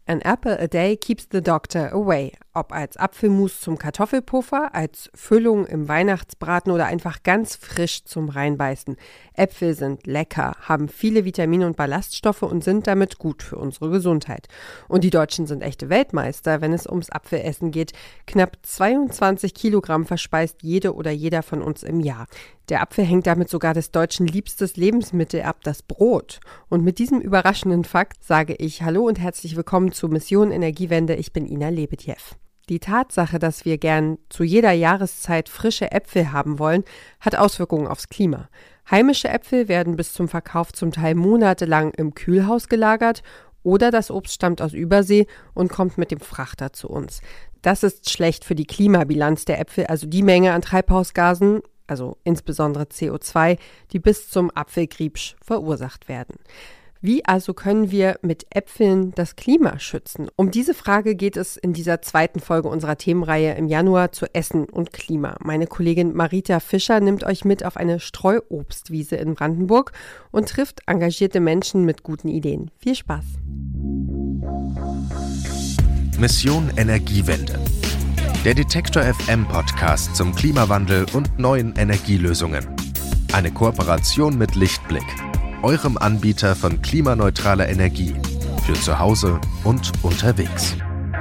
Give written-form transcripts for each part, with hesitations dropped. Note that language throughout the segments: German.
An apple a day keeps the doctor away. Ob als Apfelmus zum Kartoffelpuffer, als Füllung im Weihnachtsbraten oder einfach ganz frisch zum Reinbeißen. Äpfel sind lecker, haben viele Vitamine und Ballaststoffe und sind damit gut für unsere Gesundheit. Und die Deutschen sind echte Weltmeister, wenn es ums Apfelessen geht. Knapp 22 Kilogramm verspeist jede oder jeder von uns im Jahr. Der Apfel hängt damit sogar des Deutschen liebstes Lebensmittel ab, das Brot. Und mit diesem überraschenden Fakt sage ich Hallo und herzlich willkommen zu Mission Energiewende. Ich bin Ina Lebetjew. Die Tatsache, dass wir gern zu jeder Jahreszeit frische Äpfel haben wollen, hat Auswirkungen aufs Klima. Heimische Äpfel werden bis zum Verkauf zum Teil monatelang im Kühlhaus gelagert oder das Obst stammt aus Übersee und kommt mit dem Frachter zu uns. Das ist schlecht für die Klimabilanz der Äpfel, also die Menge an Treibhausgasen, also insbesondere CO2, die bis zum Apfelgriebsch verursacht werden. Wie also können wir mit Äpfeln das Klima schützen? Um diese Frage geht es in dieser zweiten Folge unserer Themenreihe im Januar zu Essen und Klima. Meine Kollegin Marita Fischer nimmt euch mit auf eine Streuobstwiese in Brandenburg und trifft engagierte Menschen mit guten Ideen. Viel Spaß! Mission Energiewende. Der Detektor FM Podcast zum Klimawandel und neuen Energielösungen. Eine Kooperation mit Lichtblick, eurem Anbieter von klimaneutraler Energie für zu Hause und unterwegs.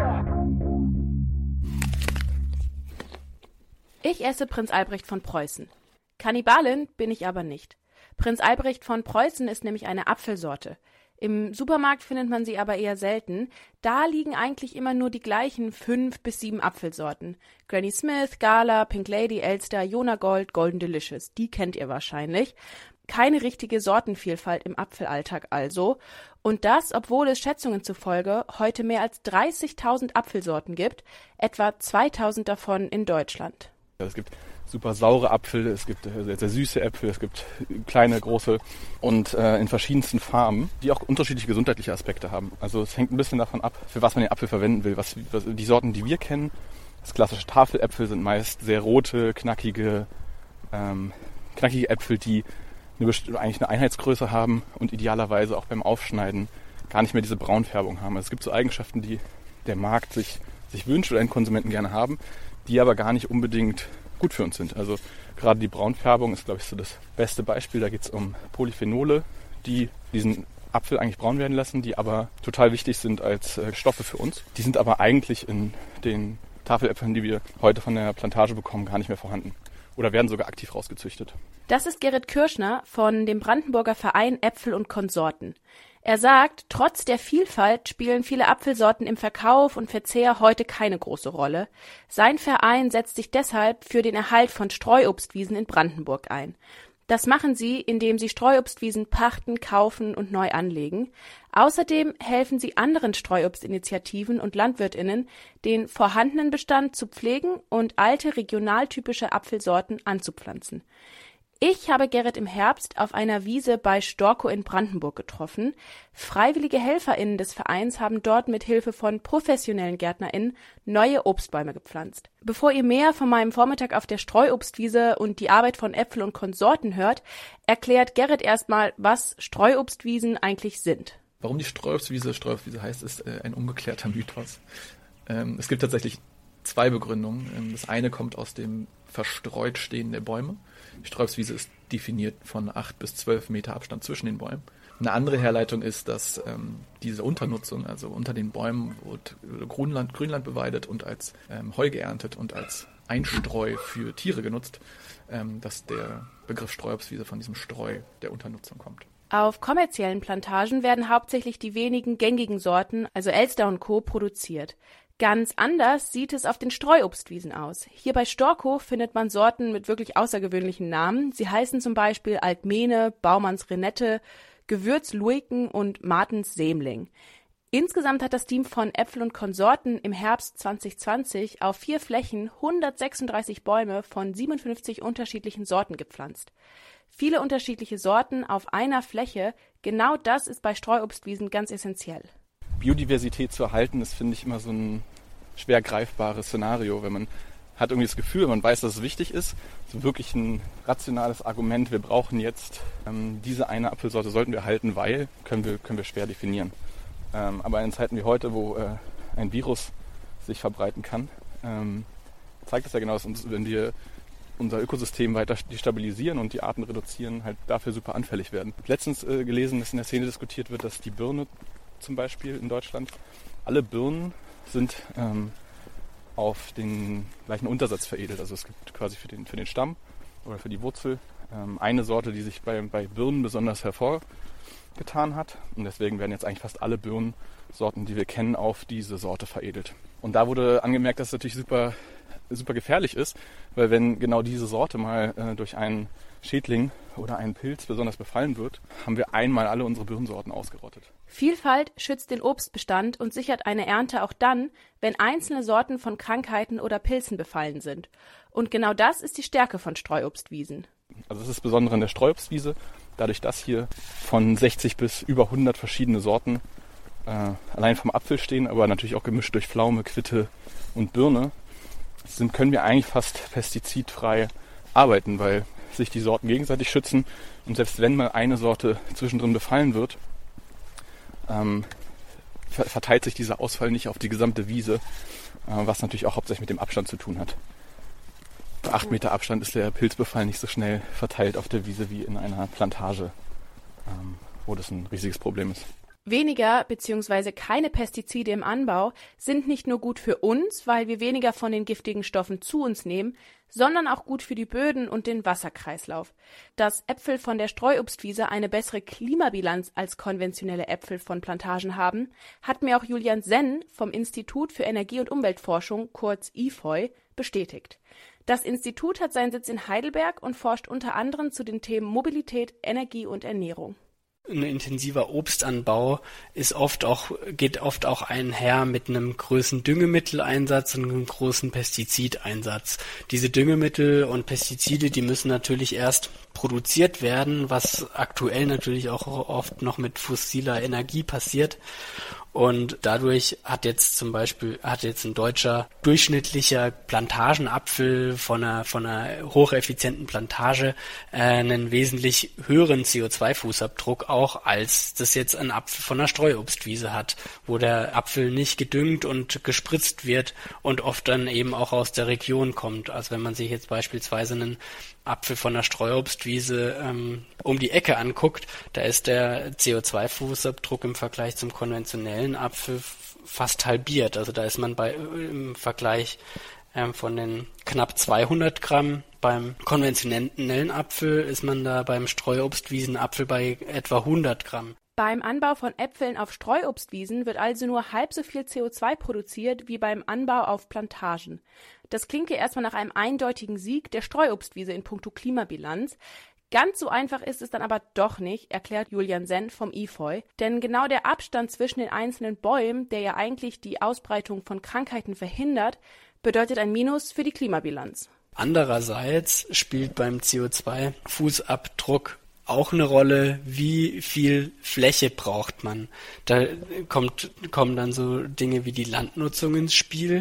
Ich esse Prinz Albrecht von Preußen. Kannibalin bin ich aber nicht. Prinz Albrecht von Preußen ist nämlich eine Apfelsorte. Im Supermarkt findet man sie aber eher selten. Da liegen eigentlich immer nur die gleichen 5 bis 7 Apfelsorten. Granny Smith, Gala, Pink Lady, Elster, Jona Gold, Golden Delicious. Die kennt ihr wahrscheinlich. Keine richtige Sortenvielfalt im Apfelalltag also. Und das, obwohl es Schätzungen zufolge heute mehr als 30.000 Apfelsorten gibt, etwa 2.000 davon in Deutschland. Es gibt super saure Apfel, es gibt sehr süße Äpfel, es gibt kleine, große und in verschiedensten Farben, die auch unterschiedliche gesundheitliche Aspekte haben. Also es hängt ein bisschen davon ab, für was man den Apfel verwenden will. Was die Sorten, die wir kennen, das klassische Tafeläpfel sind meist sehr rote, knackige Äpfel, die eigentlich eine Einheitsgröße haben und idealerweise auch beim Aufschneiden gar nicht mehr diese Braunfärbung haben. Also es gibt so Eigenschaften, die der Markt sich wünscht oder einen Konsumenten gerne haben, die aber gar nicht unbedingt gut für uns sind. Also gerade die Braunfärbung ist, glaube ich, so das beste Beispiel. Da geht es um Polyphenole, die diesen Apfel eigentlich braun werden lassen, die aber total wichtig sind als Stoffe für uns. Die sind aber eigentlich in den Tafeläpfeln, die wir heute von der Plantage bekommen, gar nicht mehr vorhanden. Oder werden sogar aktiv rausgezüchtet. Das ist Gerrit Kirschner von dem Brandenburger Verein Äpfel und Konsorten. Er sagt, trotz der Vielfalt spielen viele Apfelsorten im Verkauf und Verzehr heute keine große Rolle. Sein Verein setzt sich deshalb für den Erhalt von Streuobstwiesen in Brandenburg ein. Das machen sie, indem sie Streuobstwiesen pachten, kaufen und neu anlegen. Außerdem helfen sie anderen Streuobstinitiativen und LandwirtInnen, den vorhandenen Bestand zu pflegen und alte regionaltypische Apfelsorten anzupflanzen. Ich habe Gerrit im Herbst auf einer Wiese bei Storkow in Brandenburg getroffen. Freiwillige HelferInnen des Vereins haben dort mit Hilfe von professionellen GärtnerInnen neue Obstbäume gepflanzt. Bevor ihr mehr von meinem Vormittag auf der Streuobstwiese und die Arbeit von Äpfel und Konsorten hört, erklärt Gerrit erstmal, was Streuobstwiesen eigentlich sind. Warum die Streuobstwiese heißt, ist ein ungeklärter Mythos. Es gibt tatsächlich 2 Begründungen. Das eine kommt aus dem verstreut stehen der Bäume. Die Streuobstwiese ist definiert von 8 bis 12 Meter Abstand zwischen den Bäumen. Eine andere Herleitung ist, dass diese Unternutzung, also unter den Bäumen wird Grünland beweidet und als Heu geerntet und als Einstreu für Tiere genutzt, dass der Begriff Streuobstwiese von diesem Streu der Unternutzung kommt. Auf kommerziellen Plantagen werden hauptsächlich die wenigen gängigen Sorten, also Elster und Co., produziert. Ganz anders sieht es auf den Streuobstwiesen aus. Hier bei Storkow findet man Sorten mit wirklich außergewöhnlichen Namen. Sie heißen zum Beispiel Altmene, Baumanns Renette, Gewürz Luiken und Martens Sämling. Insgesamt hat das Team von Äpfel und Konsorten im Herbst 2020 auf 4 Flächen 136 Bäume von 57 unterschiedlichen Sorten gepflanzt. Viele unterschiedliche Sorten auf einer Fläche, genau das ist bei Streuobstwiesen ganz essentiell. Biodiversität zu erhalten, ist, finde ich, immer so ein schwer greifbares Szenario, wenn man hat irgendwie das Gefühl, man weiß, dass es wichtig ist, so wirklich ein rationales Argument, wir brauchen jetzt diese eine Apfelsorte, sollten wir halten, weil, können wir schwer definieren. Aber in Zeiten wie heute, wo ein Virus sich verbreiten kann, zeigt es ja genau, dass wenn wir unser Ökosystem weiter destabilisieren und die Arten reduzieren, halt dafür super anfällig werden. Ich habe letztens gelesen, dass in der Szene diskutiert wird, dass die Birne zum Beispiel in Deutschland, alle Birnen sind auf den gleichen Untersatz veredelt. Also es gibt quasi für den Stamm oder für die Wurzel eine Sorte, die sich bei Birnen besonders hervorgetan hat. Und deswegen werden jetzt eigentlich fast alle Birnensorten, die wir kennen, auf diese Sorte veredelt. Und da wurde angemerkt, dass es natürlich super, super gefährlich ist, weil wenn genau diese Sorte mal durch einen Schädling oder einen Pilz besonders befallen wird, haben wir einmal alle unsere Birnensorten ausgerottet. Vielfalt schützt den Obstbestand und sichert eine Ernte auch dann, wenn einzelne Sorten von Krankheiten oder Pilzen befallen sind. Und genau das ist die Stärke von Streuobstwiesen. Also das ist das Besondere an der Streuobstwiese, dadurch, dass hier von 60 bis über 100 verschiedene Sorten allein vom Apfel stehen, aber natürlich auch gemischt durch Pflaume, Quitte und Birne, können wir eigentlich fast pestizidfrei arbeiten, weil sich die Sorten gegenseitig schützen und selbst wenn mal eine Sorte zwischendrin befallen wird, verteilt sich dieser Ausfall nicht auf die gesamte Wiese, was natürlich auch hauptsächlich mit dem Abstand zu tun hat. Bei 8 Meter Abstand ist der Pilzbefall nicht so schnell verteilt auf der Wiese wie in einer Plantage, wo das ein riesiges Problem ist. Weniger bzw. keine Pestizide im Anbau sind nicht nur gut für uns, weil wir weniger von den giftigen Stoffen zu uns nehmen, sondern auch gut für die Böden und den Wasserkreislauf. Dass Äpfel von der Streuobstwiese eine bessere Klimabilanz als konventionelle Äpfel von Plantagen haben, hat mir auch Julian Senn vom Institut für Energie- und Umweltforschung, kurz IFOI, bestätigt. Das Institut hat seinen Sitz in Heidelberg und forscht unter anderem zu den Themen Mobilität, Energie und Ernährung. Ein intensiver Obstanbau geht oft auch einher mit einem großen Düngemitteleinsatz und einem großen Pestizideinsatz. Diese Düngemittel und Pestizide, die müssen natürlich erst produziert werden, was aktuell natürlich auch oft noch mit fossiler Energie passiert. Und dadurch hat jetzt ein deutscher durchschnittlicher Plantagenapfel von einer hocheffizienten Plantage einen wesentlich höheren CO2-Fußabdruck auch, als das jetzt ein Apfel von einer Streuobstwiese hat, wo der Apfel nicht gedüngt und gespritzt wird und oft dann eben auch aus der Region kommt. Also wenn man sich jetzt beispielsweise einen Apfel von der Streuobstwiese um die Ecke anguckt, da ist der CO2-Fußabdruck im Vergleich zum konventionellen Apfel fast halbiert. Also da ist man im Vergleich von den knapp 200 Gramm beim konventionellen Apfel, ist man da beim Streuobstwiesenapfel bei etwa 100 Gramm. Beim Anbau von Äpfeln auf Streuobstwiesen wird also nur halb so viel CO2 produziert wie beim Anbau auf Plantagen. Das klingt ja erstmal nach einem eindeutigen Sieg der Streuobstwiese in puncto Klimabilanz. Ganz so einfach ist es dann aber doch nicht, erklärt Julian Senn vom IFOI. Denn genau der Abstand zwischen den einzelnen Bäumen, der ja eigentlich die Ausbreitung von Krankheiten verhindert, bedeutet ein Minus für die Klimabilanz. Andererseits spielt beim CO2-Fußabdruck auch eine Rolle, wie viel Fläche braucht man. Da kommen dann so Dinge wie die Landnutzung ins Spiel.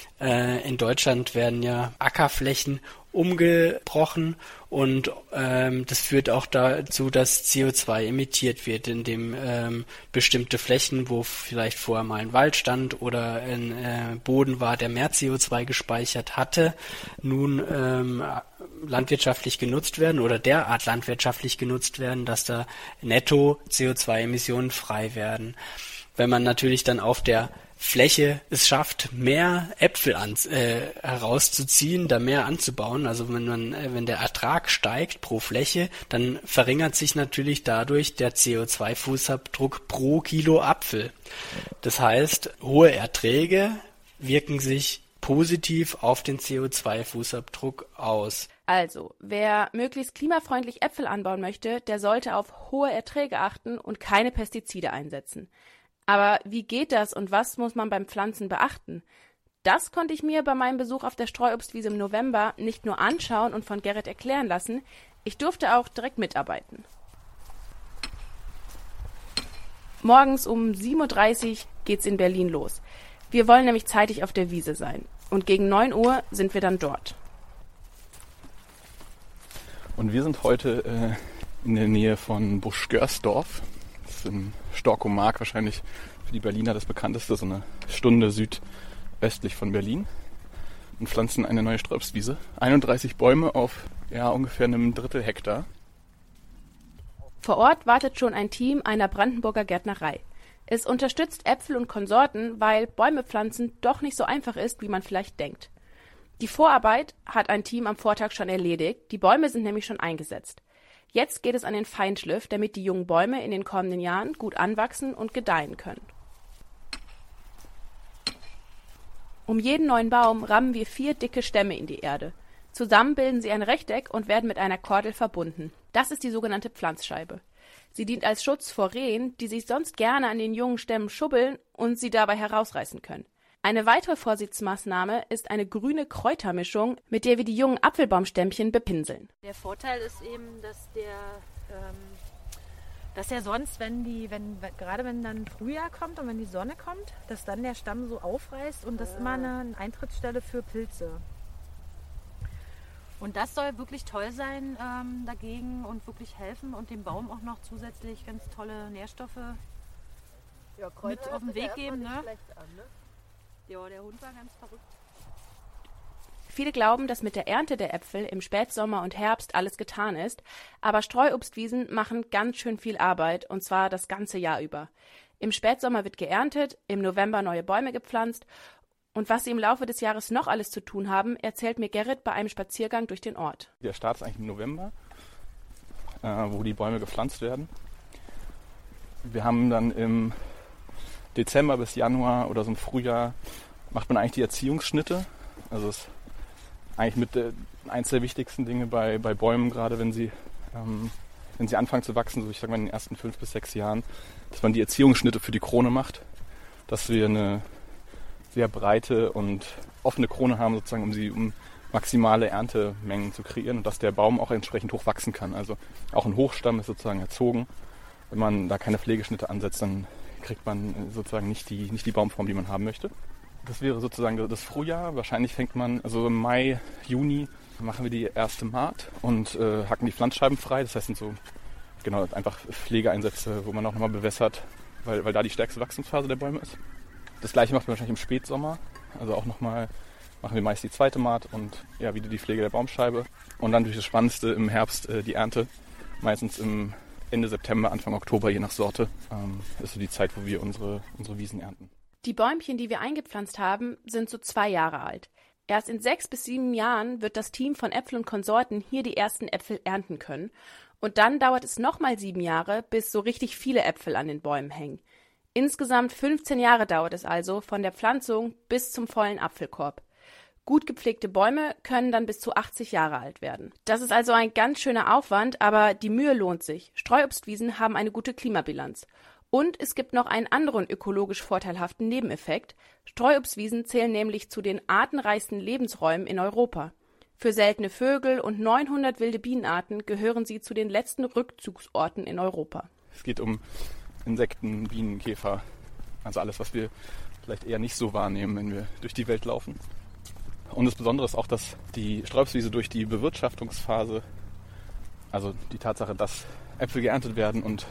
In Deutschland werden ja Ackerflächen umgebrochen und das führt auch dazu, dass CO2 emittiert wird, indem bestimmte Flächen, wo vielleicht vorher mal ein Wald stand oder ein Boden war, der mehr CO2 gespeichert hatte, nun landwirtschaftlich genutzt werden oder derart landwirtschaftlich genutzt werden, dass da netto CO2-Emissionen frei werden. Wenn man natürlich dann auf der Fläche es schafft, mehr Äpfel herauszuziehen, da mehr anzubauen, also wenn der Ertrag steigt pro Fläche, dann verringert sich natürlich dadurch der CO2-Fußabdruck pro Kilo Apfel. Das heißt, hohe Erträge wirken sich positiv auf den CO2-Fußabdruck aus. Also, wer möglichst klimafreundlich Äpfel anbauen möchte, der sollte auf hohe Erträge achten und keine Pestizide einsetzen. Aber wie geht das und was muss man beim Pflanzen beachten? Das konnte ich mir bei meinem Besuch auf der Streuobstwiese im November nicht nur anschauen und von Gerrit erklären lassen, ich durfte auch direkt mitarbeiten. Morgens um 7.30 Uhr geht's in Berlin los. Wir wollen nämlich zeitig auf der Wiese sein. Und gegen 9 Uhr sind wir dann dort. Und wir sind heute in der Nähe von Busch-Görsdorf. Das ist in Storkomark wahrscheinlich für die Berliner das bekannteste, so eine Stunde südöstlich von Berlin. Und pflanzen eine neue Sträubswiese. 31 Bäume auf ungefähr einem Drittel Hektar. Vor Ort wartet schon ein Team einer Brandenburger Gärtnerei. Es unterstützt Äpfel und Konsorten, weil Bäume pflanzen doch nicht so einfach ist, wie man vielleicht denkt. Die Vorarbeit hat ein Team am Vortag schon erledigt, die Bäume sind nämlich schon eingesetzt. Jetzt geht es an den Feinschliff, damit die jungen Bäume in den kommenden Jahren gut anwachsen und gedeihen können. Um jeden neuen Baum rammen wir 4 dicke Stämme in die Erde. Zusammen bilden sie ein Rechteck und werden mit einer Kordel verbunden. Das ist die sogenannte Pflanzscheibe. Sie dient als Schutz vor Rehen, die sich sonst gerne an den jungen Stämmen schubbeln und sie dabei herausreißen können. Eine weitere Vorsichtsmaßnahme ist eine grüne Kräutermischung, mit der wir die jungen Apfelbaumstämmchen bepinseln. Der Vorteil ist eben, dass der sonst, gerade wenn dann Frühjahr kommt und wenn die Sonne kommt, dass dann der Stamm so aufreißt und das ist immer eine Eintrittsstelle für Pilze. Und das soll wirklich toll sein dagegen und wirklich helfen und dem Baum auch noch zusätzlich ganz tolle Nährstoffe mit auf den Weg geben. Ne? Ja, der Hund war ganz verrückt. Viele glauben, dass mit der Ernte der Äpfel im Spätsommer und Herbst alles getan ist, aber Streuobstwiesen machen ganz schön viel Arbeit, und zwar das ganze Jahr über. Im Spätsommer wird geerntet, im November neue Bäume gepflanzt und was sie im Laufe des Jahres noch alles zu tun haben, erzählt mir Gerrit bei einem Spaziergang durch den Ort. Der Start ist eigentlich im November, wo die Bäume gepflanzt werden. Wir haben dann im Dezember bis Januar oder so im Frühjahr macht man eigentlich die Erziehungsschnitte. Also es ist eigentlich mit eins der wichtigsten Dinge bei Bäumen, gerade wenn sie anfangen zu wachsen, so ich sage mal in den ersten 5 bis 6 Jahren, dass man die Erziehungsschnitte für die Krone macht, dass wir eine sehr breite und offene Krone haben, sozusagen, um maximale Erntemengen zu kreieren und dass der Baum auch entsprechend hoch wachsen kann. Also auch ein Hochstamm ist sozusagen erzogen. Wenn man da keine Pflegeschnitte ansetzt, dann kriegt man sozusagen nicht die Baumform, die man haben möchte. Das wäre sozusagen das Frühjahr. Wahrscheinlich fängt man, also im Mai, Juni machen wir die erste Maat und hacken die Pflanzscheiben frei. Das heißt, sind so einfach Pflegeeinsätze, wo man auch nochmal bewässert, weil da die stärkste Wachstumsphase der Bäume ist. Das gleiche macht man wahrscheinlich im Spätsommer. Also auch nochmal machen wir meist die zweite Maat und wieder die Pflege der Baumscheibe. Und dann durch das Spannendste im Herbst die Ernte. Meistens im Ende September, Anfang Oktober, je nach Sorte, ist so die Zeit, wo wir unsere Wiesen ernten. Die Bäumchen, die wir eingepflanzt haben, sind so 2 Jahre alt. Erst in 6 bis 7 Jahren wird das Team von Äpfel und Konsorten hier die ersten Äpfel ernten können. Und dann dauert es nochmal 7 Jahre, bis so richtig viele Äpfel an den Bäumen hängen. Insgesamt 15 Jahre dauert es also von der Pflanzung bis zum vollen Apfelkorb. Gut gepflegte Bäume können dann bis zu 80 Jahre alt werden. Das ist also ein ganz schöner Aufwand, aber die Mühe lohnt sich. Streuobstwiesen haben eine gute Klimabilanz. Und es gibt noch einen anderen ökologisch vorteilhaften Nebeneffekt. Streuobstwiesen zählen nämlich zu den artenreichsten Lebensräumen in Europa. Für seltene Vögel und 900 wilde Bienenarten gehören sie zu den letzten Rückzugsorten in Europa. Es geht um Insekten, Bienen, Käfer, also alles, was wir vielleicht eher nicht so wahrnehmen, wenn wir durch die Welt laufen. Und das Besondere ist auch, dass die Streuobstwiese durch die Bewirtschaftungsphase, also die Tatsache, dass Äpfel geerntet werden und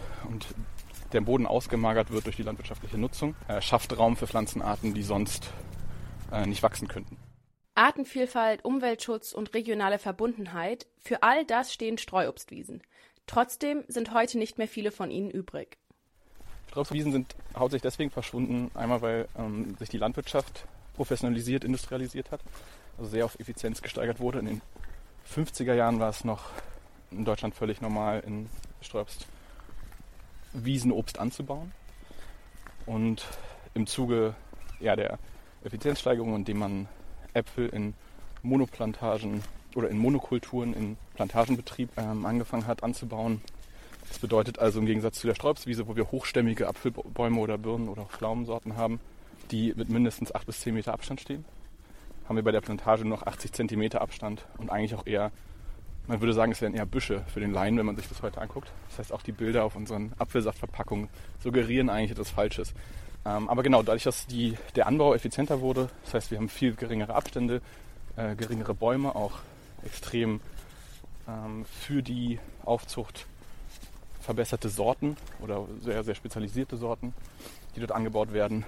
der Boden ausgemagert wird durch die landwirtschaftliche Nutzung, schafft Raum für Pflanzenarten, die sonst nicht wachsen könnten. Artenvielfalt, Umweltschutz und regionale Verbundenheit, für all das stehen Streuobstwiesen. Trotzdem sind heute nicht mehr viele von ihnen übrig. Streuobstwiesen sind hauptsächlich deswegen verschwunden, einmal weil sich die Landwirtschaft professionalisiert, industrialisiert hat, also sehr auf Effizienz gesteigert wurde. In den 50er Jahren war es noch in Deutschland völlig normal, in Streuobstwiesen Obst anzubauen. Und im Zuge der Effizienzsteigerung, indem man Äpfel in Monoplantagen oder in Monokulturen in Plantagenbetrieb angefangen hat anzubauen. Das bedeutet also im Gegensatz zu der Streuobstwiese, wo wir hochstämmige Apfelbäume oder Birnen oder Pflaumensorten haben, die mit mindestens 8 bis 10 Meter Abstand stehen, haben wir bei der Plantage nur noch 80 Zentimeter Abstand und eigentlich auch eher, man würde sagen, es wären eher Büsche für den Laien, wenn man sich das heute anguckt. Das heißt, auch die Bilder auf unseren Apfelsaftverpackungen suggerieren eigentlich etwas Falsches. Aber genau, dadurch, dass der Anbau effizienter wurde, das heißt, wir haben viel geringere Abstände, geringere Bäume, auch extrem für die Aufzucht verbesserte Sorten oder sehr, sehr spezialisierte Sorten, die dort angebaut werden,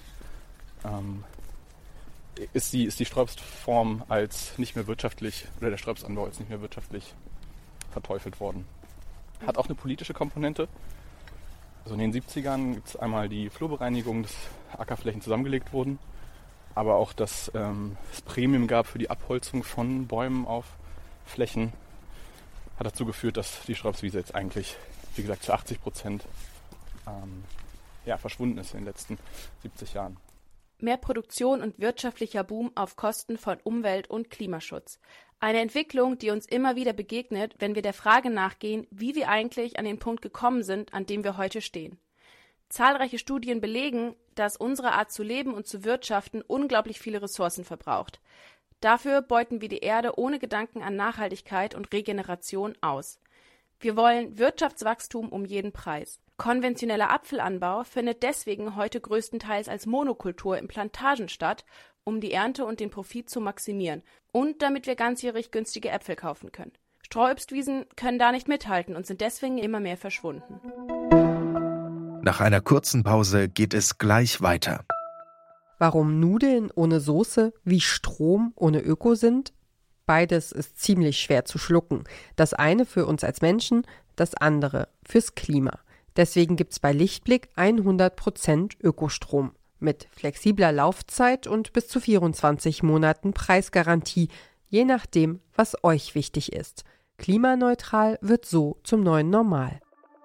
ist die Sträubsform als nicht mehr wirtschaftlich, oder der Sträubsanbau als nicht mehr wirtschaftlich verteufelt worden. Hat auch eine politische Komponente. Also in den 70ern gibt es einmal die Flurbereinigung, dass Ackerflächen zusammengelegt wurden, aber auch, dass es Prämien gab für die Abholzung von Bäumen auf Flächen, hat dazu geführt, dass die Sträubswiese jetzt eigentlich, wie gesagt, zu 80% verschwunden ist in den letzten 70 Jahren. Mehr Produktion und wirtschaftlicher Boom auf Kosten von Umwelt- und Klimaschutz. Eine Entwicklung, die uns immer wieder begegnet, wenn wir der Frage nachgehen, wie wir eigentlich an den Punkt gekommen sind, an dem wir heute stehen. Zahlreiche Studien belegen, dass unsere Art zu leben und zu wirtschaften unglaublich viele Ressourcen verbraucht. Dafür beuten wir die Erde ohne Gedanken an Nachhaltigkeit und Regeneration aus. Wir wollen Wirtschaftswachstum um jeden Preis. Konventioneller Apfelanbau findet deswegen heute größtenteils als Monokultur in Plantagen statt, um die Ernte und den Profit zu maximieren und damit wir ganzjährig günstige Äpfel kaufen können. Streuobstwiesen können da nicht mithalten und sind deswegen immer mehr verschwunden. Nach einer kurzen Pause geht es gleich weiter. Warum Nudeln ohne Soße wie Strom ohne Öko sind? Beides ist ziemlich schwer zu schlucken. Das eine für uns als Menschen, das andere fürs Klima. Deswegen gibt's bei Lichtblick 100% Ökostrom mit flexibler Laufzeit und bis zu 24 Monaten Preisgarantie, je nachdem, was euch wichtig ist. Klimaneutral wird so zum neuen Normal.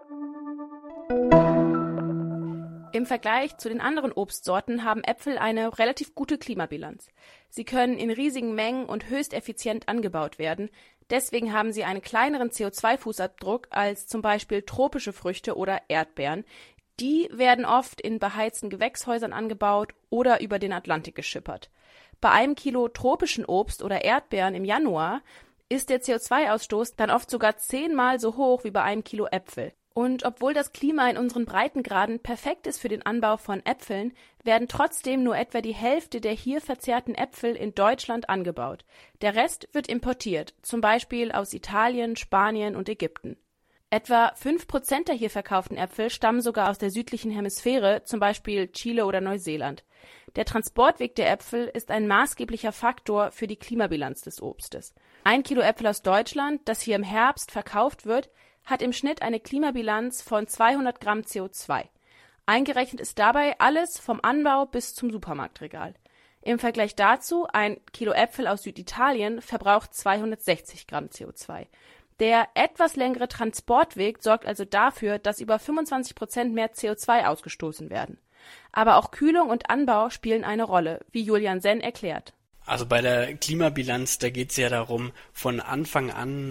Im Vergleich zu den anderen Obstsorten haben Äpfel eine relativ gute Klimabilanz. Sie können in riesigen Mengen und höchst effizient angebaut werden. Deswegen haben sie einen kleineren CO2-Fußabdruck als zum Beispiel tropische Früchte oder Erdbeeren. Die werden oft in beheizten Gewächshäusern angebaut oder über den Atlantik geschippert. Bei einem Kilo tropischen Obst oder Erdbeeren im Januar ist der CO2-Ausstoß dann oft sogar 10-mal so hoch wie bei einem Kilo Äpfel. Und obwohl das Klima in unseren Breitengraden perfekt ist für den Anbau von Äpfeln, werden trotzdem nur etwa die Hälfte der hier verzehrten Äpfel in Deutschland angebaut. Der Rest wird importiert, zum Beispiel aus Italien, Spanien und Ägypten. Etwa 5% der hier verkauften Äpfel stammen sogar aus der südlichen Hemisphäre, zum Beispiel Chile oder Neuseeland. Der Transportweg der Äpfel ist ein maßgeblicher Faktor für die Klimabilanz des Obstes. 1 Kilo Äpfel aus Deutschland, das hier im Herbst verkauft wird, hat im Schnitt eine Klimabilanz von 200 Gramm CO2. Eingerechnet ist dabei alles vom Anbau bis zum Supermarktregal. Im Vergleich dazu, 1 Kilo Äpfel aus Süditalien verbraucht 260 Gramm CO2. Der etwas längere Transportweg sorgt also dafür, dass über 25% mehr CO2 ausgestoßen werden. Aber auch Kühlung und Anbau spielen eine Rolle, wie Julian Senn erklärt. Also bei der Klimabilanz, da geht es ja darum, von Anfang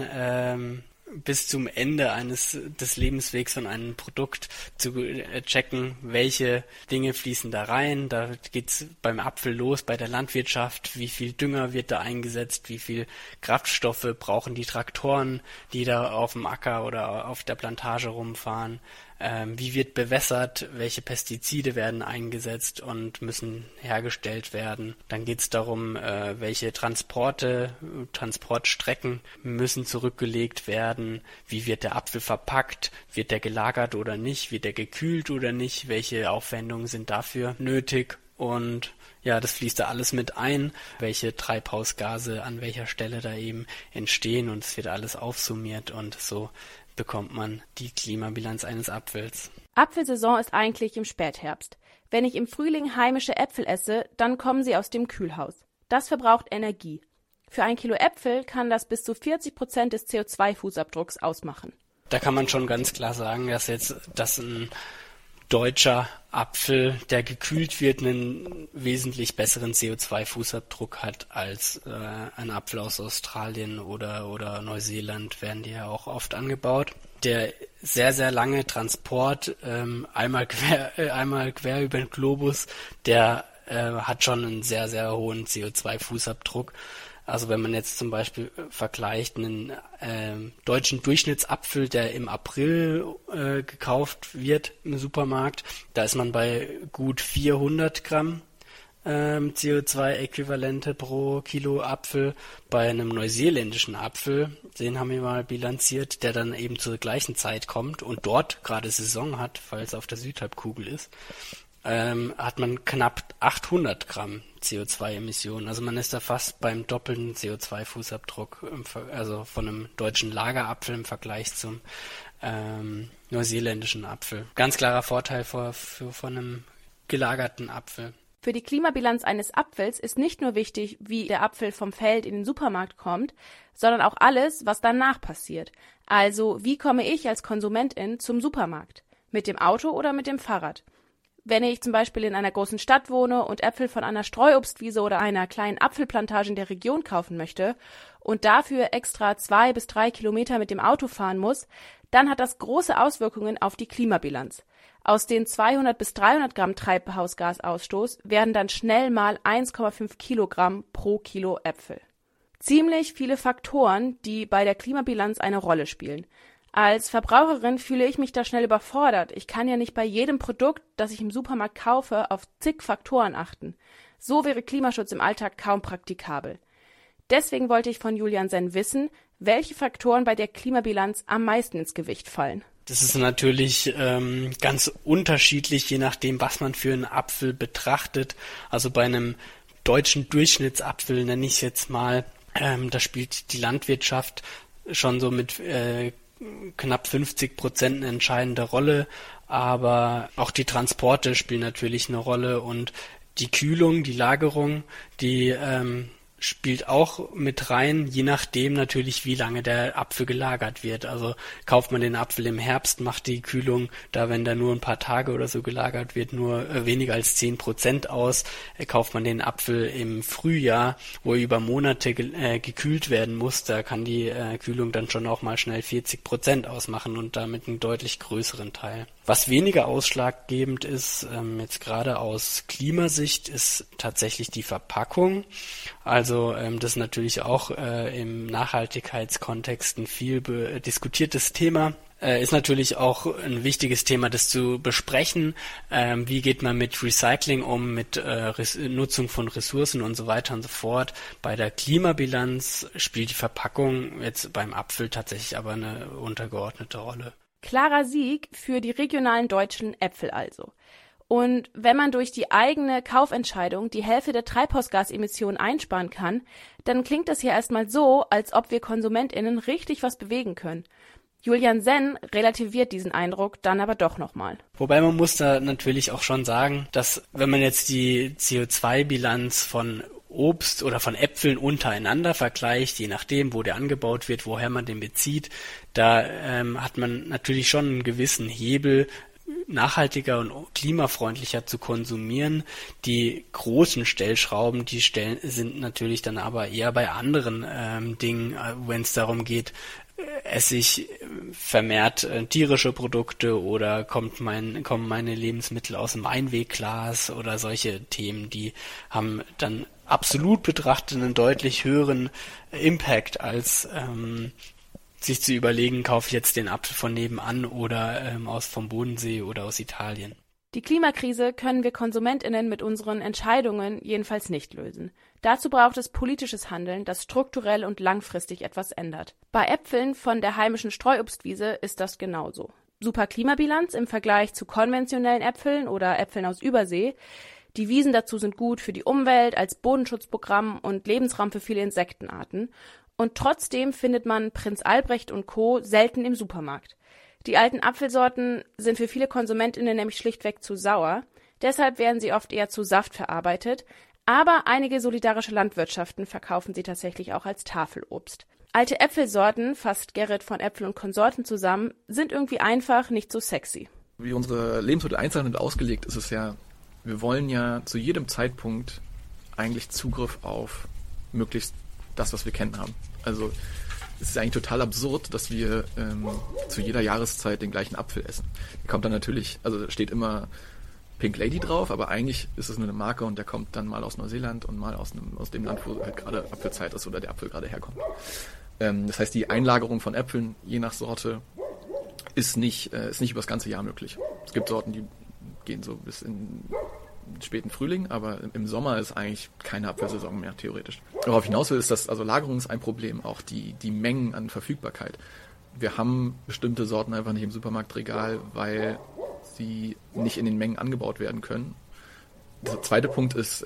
an bis zum Ende des Lebenswegs von einem Produkt zu checken, welche Dinge fließen da rein. Da geht's beim Apfel los, bei der Landwirtschaft, wie viel Dünger wird da eingesetzt, wie viel Kraftstoffe brauchen die Traktoren, die da auf dem Acker oder auf der Plantage rumfahren. Wie wird bewässert, welche Pestizide werden eingesetzt und müssen hergestellt werden. Dann geht es darum, welche Transportstrecken müssen zurückgelegt werden, wie wird der Apfel verpackt, wird der gelagert oder nicht, wird der gekühlt oder nicht, welche Aufwendungen sind dafür nötig und ja, das fließt da alles mit ein, welche Treibhausgase an welcher Stelle da eben entstehen und es wird alles aufsummiert und so bekommt man die Klimabilanz eines Apfels. Apfelsaison ist eigentlich im Spätherbst. Wenn ich im Frühling heimische Äpfel esse, dann kommen sie aus dem Kühlhaus. Das verbraucht Energie. Für 1 Kilo Äpfel kann das bis zu 40% des CO2-Fußabdrucks ausmachen. Da kann man schon ganz klar sagen, dass ein deutscher Apfel, der gekühlt wird, einen wesentlich besseren CO2-Fußabdruck hat als ein Apfel aus Australien oder Neuseeland, werden die ja auch oft angebaut. Der sehr, sehr lange Transport, einmal quer über den Globus, der hat schon einen sehr, sehr hohen CO2-Fußabdruck. Also wenn man jetzt zum Beispiel vergleicht einen deutschen Durchschnittsapfel, der im April gekauft wird im Supermarkt, da ist man bei gut 400 Gramm CO2-Äquivalente pro Kilo Apfel. Bei einem neuseeländischen Apfel, den haben wir mal bilanziert, der dann eben zur gleichen Zeit kommt und dort gerade Saison hat, weil es auf der Südhalbkugel ist, hat man knapp 800 Gramm CO2-Emissionen. Also man ist da fast beim doppelten CO2-Fußabdruck, also von einem deutschen Lagerapfel im Vergleich zum neuseeländischen Apfel. Ganz klarer Vorteil von einem gelagerten Apfel. Für die Klimabilanz eines Apfels ist nicht nur wichtig, wie der Apfel vom Feld in den Supermarkt kommt, sondern auch alles, was danach passiert. Also, wie komme ich als Konsumentin zum Supermarkt? Mit dem Auto oder mit dem Fahrrad? Wenn ich zum Beispiel in einer großen Stadt wohne und Äpfel von einer Streuobstwiese oder einer kleinen Apfelplantage in der Region kaufen möchte und dafür extra 2 bis 3 Kilometer mit dem Auto fahren muss, dann hat das große Auswirkungen auf die Klimabilanz. Aus den 200 bis 300 Gramm Treibhausgasausstoß werden dann schnell mal 1,5 Kilogramm pro Kilo Äpfel. Ziemlich viele Faktoren, die bei der Klimabilanz eine Rolle spielen. Als Verbraucherin fühle ich mich da schnell überfordert. Ich kann ja nicht bei jedem Produkt, das ich im Supermarkt kaufe, auf zig Faktoren achten. So wäre Klimaschutz im Alltag kaum praktikabel. Deswegen wollte ich von Julian Senn wissen, welche Faktoren bei der Klimabilanz am meisten ins Gewicht fallen. Das ist natürlich ganz unterschiedlich, je nachdem, was man für einen Apfel betrachtet. Also bei einem deutschen Durchschnittsapfel, nenne ich es jetzt mal, da spielt die Landwirtschaft schon so mit knapp 50% eine entscheidende Rolle. Aber auch die Transporte spielen natürlich eine Rolle und die Kühlung, die Lagerung, die spielt auch mit rein, je nachdem natürlich, wie lange der Apfel gelagert wird. Also kauft man den Apfel im Herbst, macht die Kühlung da, wenn da nur ein paar Tage oder so gelagert wird, nur weniger als 10% aus. Kauft man den Apfel im Frühjahr, wo er über Monate gekühlt werden muss, da kann die Kühlung dann schon auch mal schnell 40% ausmachen und damit einen deutlich größeren Teil. Was weniger ausschlaggebend ist, jetzt gerade aus Klimasicht, ist tatsächlich die Verpackung. Also das ist natürlich auch im Nachhaltigkeitskontext ein viel diskutiertes Thema. Ist natürlich auch ein wichtiges Thema, das zu besprechen. Wie geht man mit Recycling um, mit Nutzung von Ressourcen und so weiter und so fort. Bei der Klimabilanz spielt die Verpackung jetzt beim Apfel tatsächlich aber eine untergeordnete Rolle. Klarer Sieg für die regionalen deutschen Äpfel also. Und wenn man durch die eigene Kaufentscheidung die Hälfte der Treibhausgasemissionen einsparen kann, dann klingt das hier erstmal so, als ob wir KonsumentInnen richtig was bewegen können. Julian Senn relativiert diesen Eindruck dann aber doch nochmal. Wobei man muss da natürlich auch schon sagen, dass wenn man jetzt die CO2-Bilanz von Obst oder von Äpfeln untereinander vergleicht, je nachdem, wo der angebaut wird, woher man den bezieht, da hat man natürlich schon einen gewissen Hebel, nachhaltiger und klimafreundlicher zu konsumieren. Die großen Stellschrauben, sind natürlich dann aber eher bei anderen Dingen, wenn es darum geht, esse ich vermehrt tierische Produkte oder kommen meine Lebensmittel aus dem Einwegglas oder solche Themen, die haben dann absolut betrachtet einen deutlich höheren Impact als sich zu überlegen, kaufe ich jetzt den Apfel von nebenan oder vom Bodensee oder aus Italien. Die Klimakrise können wir KonsumentInnen mit unseren Entscheidungen jedenfalls nicht lösen. Dazu braucht es politisches Handeln, das strukturell und langfristig etwas ändert. Bei Äpfeln von der heimischen Streuobstwiese ist das genauso. Super Klimabilanz im Vergleich zu konventionellen Äpfeln oder Äpfeln aus Übersee. Die Wiesen dazu sind gut für die Umwelt, als Bodenschutzprogramm und Lebensraum für viele Insektenarten. Und trotzdem findet man Prinz Albrecht und Co. selten im Supermarkt. Die alten Apfelsorten sind für viele KonsumentInnen nämlich schlichtweg zu sauer. Deshalb werden sie oft eher zu Saft verarbeitet. Aber einige solidarische Landwirtschaften verkaufen sie tatsächlich auch als Tafelobst. Alte Äpfelsorten, fasst Gerrit von Äpfel und Konsorten zusammen, sind irgendwie einfach nicht so sexy. Wie unsere Lebensmitteleinzelhandel ausgelegt ist es ja, wir wollen ja zu jedem Zeitpunkt eigentlich Zugriff auf möglichst das, was wir kennen haben. Also es ist eigentlich total absurd, dass wir zu jeder Jahreszeit den gleichen Apfel essen. Der kommt dann natürlich, also steht immer Pink Lady drauf, aber eigentlich ist es nur eine Marke und der kommt dann mal aus Neuseeland und mal aus dem Land, wo halt gerade Apfelzeit ist oder der Apfel gerade herkommt. Das heißt, die Einlagerung von Äpfeln, je nach Sorte, ist nicht über das ganze Jahr möglich. Es gibt Sorten, die gehen so bis in späten Frühling, aber im Sommer ist eigentlich keine Apfelsaison mehr, theoretisch. Worauf ich hinaus will, ist, dass also Lagerung ist ein Problem, auch die Mengen an Verfügbarkeit. Wir haben bestimmte Sorten einfach nicht im Supermarktregal, weil sie nicht in den Mengen angebaut werden können. Der zweite Punkt ist,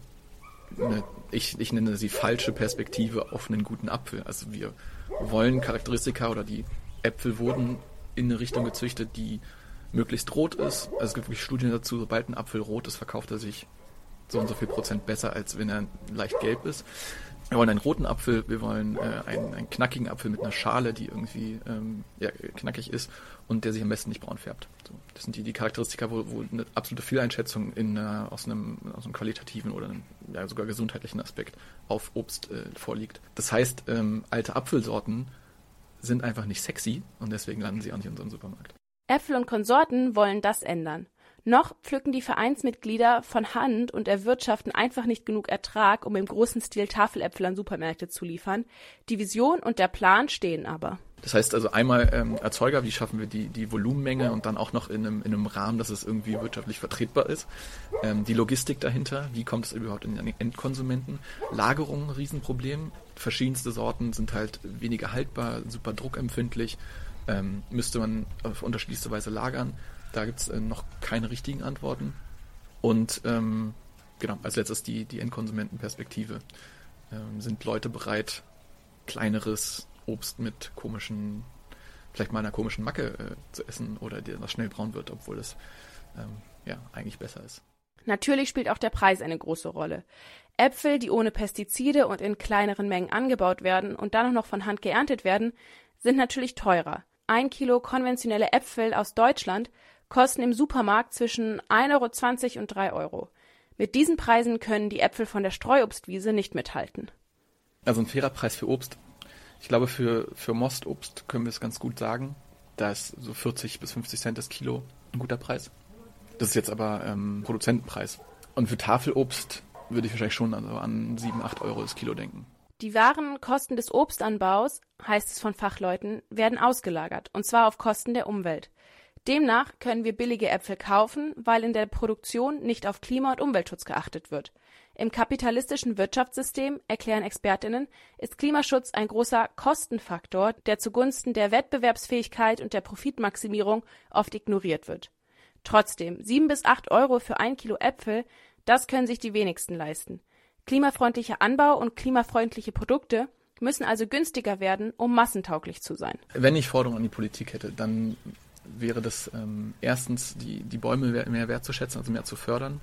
ich nenne sie falsche Perspektive auf einen guten Apfel. Also wir wollen Charakteristika oder die Äpfel wurden in eine Richtung gezüchtet, die möglichst rot ist. Also es gibt wirklich Studien dazu, sobald ein Apfel rot ist, verkauft er sich so und so viel Prozent besser, als wenn er leicht gelb ist. Wir wollen einen roten Apfel, wir wollen einen knackigen Apfel mit einer Schale, die irgendwie knackig ist und der sich am besten nicht braun färbt. So, das sind die Charakteristika, wo eine absolute Fehleinschätzung aus einem qualitativen oder sogar gesundheitlichen Aspekt auf Obst vorliegt. Das heißt, alte Apfelsorten sind einfach nicht sexy und deswegen landen sie auch nicht in unserem Supermarkt. Äpfel und Konsorten wollen das ändern. Noch pflücken die Vereinsmitglieder von Hand und erwirtschaften einfach nicht genug Ertrag, um im großen Stil Tafeläpfel an Supermärkte zu liefern. Die Vision und der Plan stehen aber. Das heißt also einmal Erzeuger, wie schaffen wir die Volumenmenge und dann auch noch in einem Rahmen, dass es irgendwie wirtschaftlich vertretbar ist. Die Logistik dahinter, wie kommt es überhaupt in den Endkonsumenten? Lagerung, ein Riesenproblem. Verschiedenste Sorten sind halt weniger haltbar, super druckempfindlich. Müsste man auf unterschiedlichste Weise lagern. Da gibt es noch keine richtigen Antworten. Und als letztes die Endkonsumentenperspektive. Sind Leute bereit, kleineres Obst mit vielleicht mal einer komischen Macke zu essen oder das schnell braun wird, obwohl es eigentlich besser ist. Natürlich spielt auch der Preis eine große Rolle. Äpfel, die ohne Pestizide und in kleineren Mengen angebaut werden und dann auch noch von Hand geerntet werden, sind natürlich teurer. 1 Kilo konventionelle Äpfel aus Deutschland kosten im Supermarkt zwischen 1,20 € und 3 €. Mit diesen Preisen können die Äpfel von der Streuobstwiese nicht mithalten. Also ein fairer Preis für Obst. Ich glaube, für Mostobst können wir es ganz gut sagen. Da ist so 40 bis 50 Cent das Kilo ein guter Preis. Das ist jetzt aber Produzentenpreis. Und für Tafelobst würde ich wahrscheinlich schon an 7, 8 € das Kilo denken. Die wahren Kosten des Obstanbaus, heißt es von Fachleuten, werden ausgelagert, und zwar auf Kosten der Umwelt. Demnach können wir billige Äpfel kaufen, weil in der Produktion nicht auf Klima- und Umweltschutz geachtet wird. Im kapitalistischen Wirtschaftssystem, erklären ExpertInnen, ist Klimaschutz ein großer Kostenfaktor, der zugunsten der Wettbewerbsfähigkeit und der Profitmaximierung oft ignoriert wird. Trotzdem, 7 bis 8 € für 1 Kilo Äpfel, das können sich die wenigsten leisten. Klimafreundlicher Anbau und klimafreundliche Produkte müssen also günstiger werden, um massentauglich zu sein. Wenn ich Forderungen an die Politik hätte, dann wäre das erstens, die Bäume mehr wertzuschätzen, also mehr zu fördern.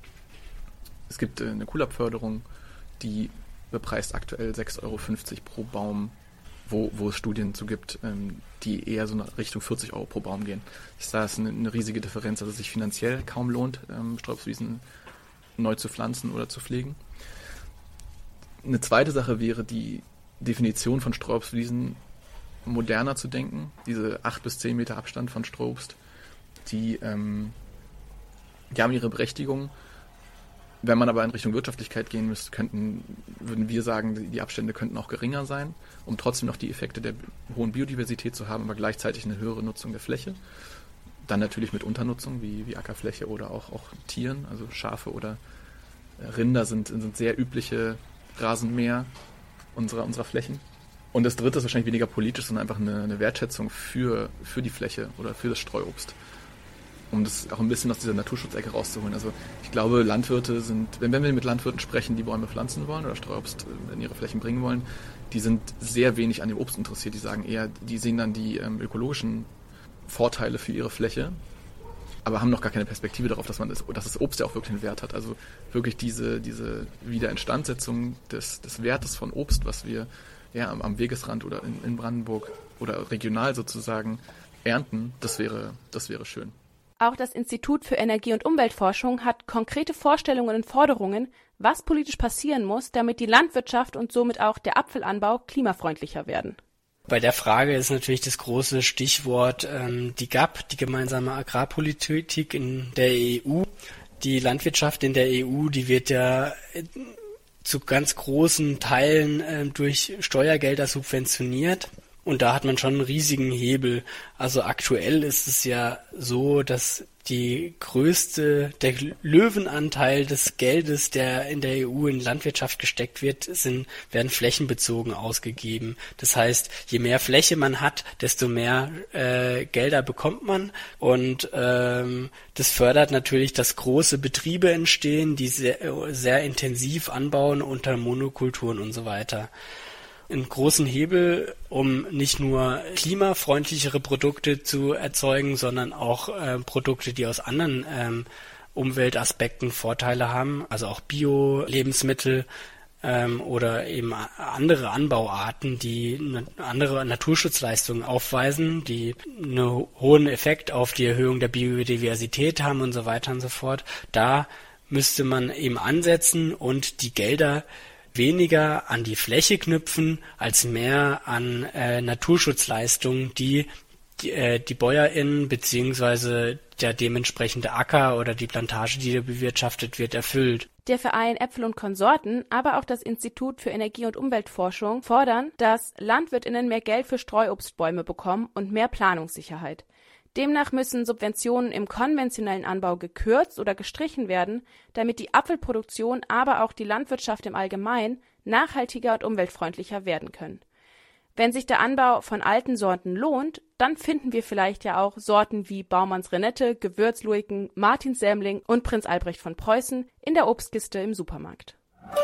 Es gibt eine Kulabförderung, die bepreist aktuell 6,50 € pro Baum, wo es Studien zu gibt, die eher so nach Richtung 40 € pro Baum gehen. Da ist eine riesige Differenz, dass es sich finanziell kaum lohnt, Streuobstwiesen neu zu pflanzen oder zu pflegen. Eine zweite Sache wäre, die Definition von Streuobstwiesen moderner zu denken. Diese 8 bis 10 Meter Abstand von Streuobst, die haben ihre Berechtigung. Wenn man aber in Richtung Wirtschaftlichkeit gehen müsste, würden wir sagen, die Abstände könnten auch geringer sein, um trotzdem noch die Effekte der hohen Biodiversität zu haben, aber gleichzeitig eine höhere Nutzung der Fläche. Dann natürlich mit Unternutzung, wie Ackerfläche oder auch Tieren, also Schafe oder Rinder sind sehr übliche Rasenmäher unserer Flächen. Und das dritte ist wahrscheinlich weniger politisch, sondern einfach eine Wertschätzung für die Fläche oder für das Streuobst. Um das auch ein bisschen aus dieser Naturschutzecke rauszuholen. Also ich glaube, Landwirte wenn wir mit Landwirten sprechen, die Bäume pflanzen wollen oder Streuobst in ihre Flächen bringen wollen, die sind sehr wenig an dem Obst interessiert. Die sagen eher, die sehen dann die ökologischen Vorteile für ihre Fläche, aber haben noch gar keine Perspektive darauf, dass das Obst ja auch wirklich einen Wert hat. Also wirklich diese Wiederinstandsetzung des Wertes von Obst, was wir am Wegesrand oder in Brandenburg oder regional sozusagen ernten, das wäre schön. Auch das Institut für Energie- und Umweltforschung hat konkrete Vorstellungen und Forderungen, was politisch passieren muss, damit die Landwirtschaft und somit auch der Apfelanbau klimafreundlicher werden. Bei der Frage ist natürlich das große Stichwort die GAP, die gemeinsame Agrarpolitik in der EU. Die Landwirtschaft in der EU, die wird ja zu ganz großen Teilen durch Steuergelder subventioniert. Und da hat man schon einen riesigen Hebel. Also aktuell ist es ja so, dass der Löwenanteil des Geldes, der in der EU in Landwirtschaft gesteckt wird, werden flächenbezogen ausgegeben. Das heißt, je mehr Fläche man hat, desto mehr Gelder bekommt man. Und das fördert natürlich, dass große Betriebe entstehen, die sehr, sehr intensiv anbauen unter Monokulturen und so weiter. Einen großen Hebel, um nicht nur klimafreundlichere Produkte zu erzeugen, sondern auch Produkte, die aus anderen Umweltaspekten Vorteile haben, also auch Bio-Lebensmittel oder eben andere Anbauarten, die andere Naturschutzleistungen aufweisen, die einen hohen Effekt auf die Erhöhung der Biodiversität haben und so weiter und so fort. Da müsste man eben ansetzen und die Gelder weniger an die Fläche knüpfen, als mehr an Naturschutzleistungen, die BäuerInnen beziehungsweise der dementsprechende Acker oder die Plantage, die da bewirtschaftet wird, erfüllt. Der Verein Äpfel und Konsorten, aber auch das Institut für Energie- und Umweltforschung fordern, dass LandwirtInnen mehr Geld für Streuobstbäume bekommen und mehr Planungssicherheit. Demnach müssen Subventionen im konventionellen Anbau gekürzt oder gestrichen werden, damit die Apfelproduktion, aber auch die Landwirtschaft im Allgemeinen nachhaltiger und umweltfreundlicher werden können. Wenn sich der Anbau von alten Sorten lohnt, dann finden wir vielleicht ja auch Sorten wie Baumanns Renette, Gewürzluiken, Martinssämling und Prinz Albrecht von Preußen in der Obstkiste im Supermarkt.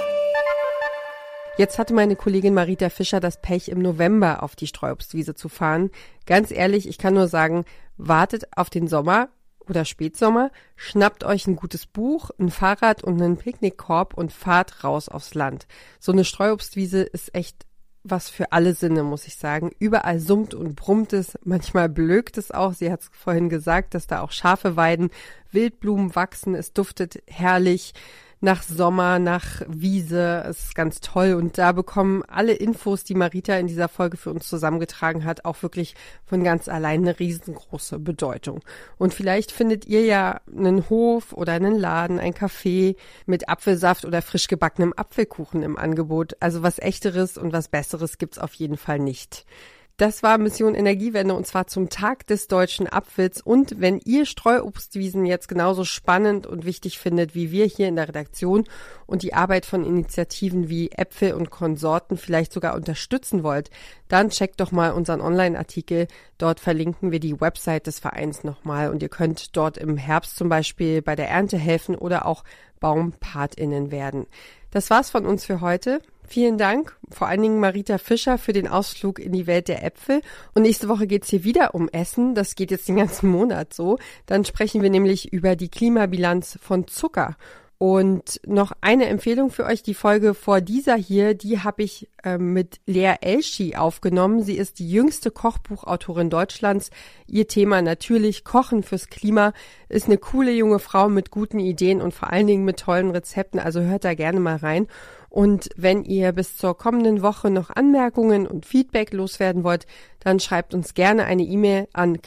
Jetzt hatte meine Kollegin Marita Fischer das Pech, im November auf die Streuobstwiese zu fahren. Ganz ehrlich, ich kann nur sagen, wartet auf den Sommer oder Spätsommer, schnappt euch ein gutes Buch, ein Fahrrad und einen Picknickkorb und fahrt raus aufs Land. So eine Streuobstwiese ist echt was für alle Sinne, muss ich sagen. Überall summt und brummt es, manchmal blökt es auch. Sie hat es vorhin gesagt, dass da auch Schafe weiden, Wildblumen wachsen, es duftet herrlich nach Sommer, nach Wiese. Es ist ganz toll und da bekommen alle Infos, die Marita in dieser Folge für uns zusammengetragen hat, auch wirklich von ganz allein eine riesengroße Bedeutung. Und vielleicht findet ihr ja einen Hof oder einen Laden, ein Café mit Apfelsaft oder frisch gebackenem Apfelkuchen im Angebot. Also was Echteres und was Besseres gibt's auf jeden Fall nicht. Das war Mission Energiewende und zwar zum Tag des deutschen Apfels. Und wenn ihr Streuobstwiesen jetzt genauso spannend und wichtig findet wie wir hier in der Redaktion und die Arbeit von Initiativen wie Äpfel und Konsorten vielleicht sogar unterstützen wollt, dann checkt doch mal unseren Online-Artikel. Dort verlinken wir die Website des Vereins nochmal und ihr könnt dort im Herbst zum Beispiel bei der Ernte helfen oder auch BaumpatInnen werden. Das war's von uns für heute. Vielen Dank, vor allen Dingen Marita Fischer für den Ausflug in die Welt der Äpfel. Und nächste Woche geht's hier wieder um Essen. Das geht jetzt den ganzen Monat so. Dann sprechen wir nämlich über die Klimabilanz von Zucker. Und noch eine Empfehlung für euch, die Folge vor dieser hier, die habe ich mit Lea Elschi aufgenommen. Sie ist die jüngste Kochbuchautorin Deutschlands. Ihr Thema natürlich Kochen fürs Klima, ist eine coole junge Frau mit guten Ideen und vor allen Dingen mit tollen Rezepten, also hört da gerne mal rein. Und wenn ihr bis zur kommenden Woche noch Anmerkungen und Feedback loswerden wollt, dann schreibt uns gerne eine E-Mail an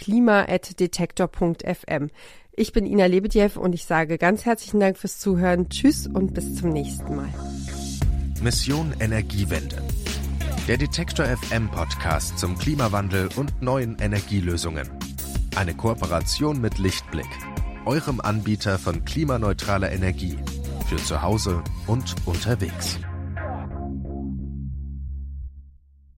klima@detektor.fm. Ich bin Ina Lebedjew und ich sage ganz herzlichen Dank fürs Zuhören. Tschüss und bis zum nächsten Mal. Mission Energiewende. Der Detektor FM Podcast zum Klimawandel und neuen Energielösungen. Eine Kooperation mit Lichtblick, eurem Anbieter von klimaneutraler Energie für zu Hause und unterwegs.